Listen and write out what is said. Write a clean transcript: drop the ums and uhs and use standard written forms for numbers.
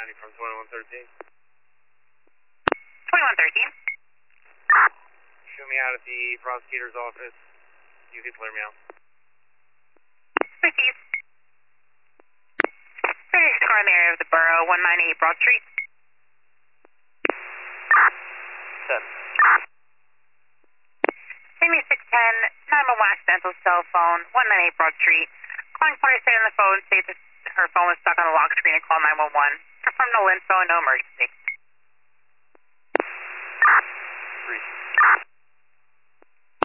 County from 2113. 2113. Shoot me out at the prosecutor's office. You can clear me out. Received. 36 car in the area of the borough, 198 Broad Street. 10. Give me 610, 911 accidental cell phone, 198 Broad Street. Calling party stay on the phone, say that her phone was stuck on the lock screen and call 911. Confirm no info, no emergency. 3